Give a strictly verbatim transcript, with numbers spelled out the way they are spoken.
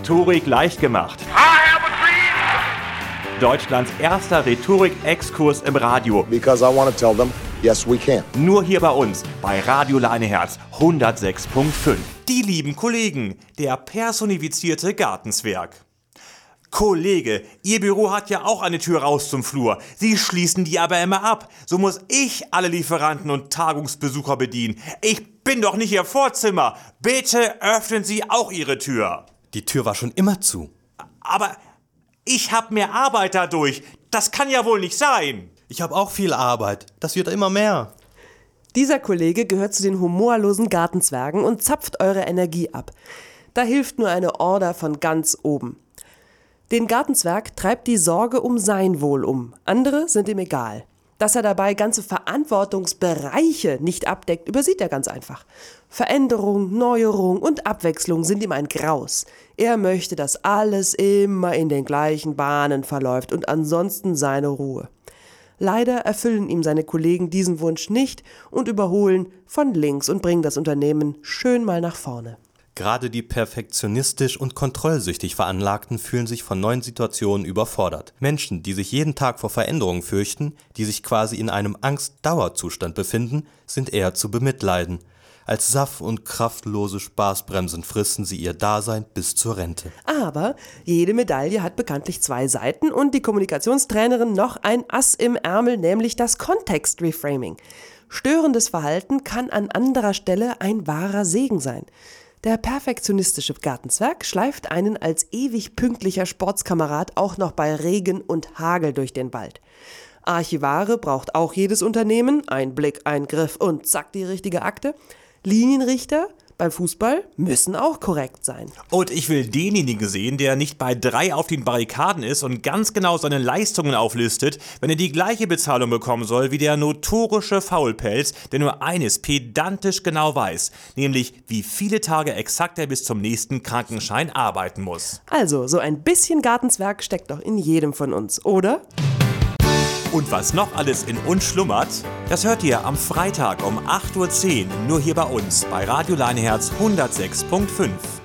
Rhetorik leicht gemacht. Deutschlands erster Rhetorik-Exkurs im Radio. Because I want to tell them, yes we can. Nur hier bei uns, bei Radio Leineherz hundertsechs Komma fünf. Die lieben Kollegen, der personifizierte Gartenzwerg. Kollege, Ihr Büro hat ja auch eine Tür raus zum Flur. Sie schließen die aber immer ab. So muss ich alle Lieferanten und Tagungsbesucher bedienen. Ich bin doch nicht Ihr Vorzimmer. Bitte öffnen Sie auch Ihre Tür. Die Tür war schon immer zu. Aber ich hab mehr Arbeit dadurch. Das kann ja wohl nicht sein. Ich habe auch viel Arbeit. Das wird immer mehr. Dieser Kollege gehört zu den humorlosen Gartenzwergen und zapft eure Energie ab. Da hilft nur eine Order von ganz oben. Den Gartenzwerg treibt die Sorge um sein Wohl um. Andere sind ihm egal. Dass er dabei ganze Verantwortungsbereiche nicht abdeckt, übersieht er ganz einfach. Veränderung, Neuerung und Abwechslung sind ihm ein Graus. Er möchte, dass alles immer in den gleichen Bahnen verläuft und ansonsten seine Ruhe. Leider erfüllen ihm seine Kollegen diesen Wunsch nicht und überholen von links und bringen das Unternehmen schön mal nach vorne. Gerade die perfektionistisch und kontrollsüchtig Veranlagten fühlen sich von neuen Situationen überfordert. Menschen, die sich jeden Tag vor Veränderungen fürchten, die sich quasi in einem Angst-Dauerzustand befinden, sind eher zu bemitleiden. Als saff- und kraftlose Spaßbremsen fristen sie ihr Dasein bis zur Rente. Aber jede Medaille hat bekanntlich zwei Seiten und die Kommunikationstrainerin noch ein Ass im Ärmel, nämlich das Kontext-Reframing. Störendes Verhalten kann an anderer Stelle ein wahrer Segen sein. Der perfektionistische Gartenzwerg schleift einen als ewig pünktlicher Sportskamerad auch noch bei Regen und Hagel durch den Wald. Archivare braucht auch jedes Unternehmen, ein Blick, ein Griff und zack die richtige Akte. Linienrichter beim Fußball müssen auch korrekt sein. Und ich will denjenigen sehen, der nicht bei drei auf den Barrikaden ist und ganz genau seine Leistungen auflistet, wenn er die gleiche Bezahlung bekommen soll wie der notorische Faulpelz, der nur eines pedantisch genau weiß, nämlich wie viele Tage exakt er bis zum nächsten Krankenschein arbeiten muss. Also, so ein bisschen Gartenzwerg steckt doch in jedem von uns, oder? Und was noch alles in uns schlummert, das hört ihr am Freitag um acht Uhr zehn nur hier bei uns bei Radio Leineherz hundertsechs Komma fünf.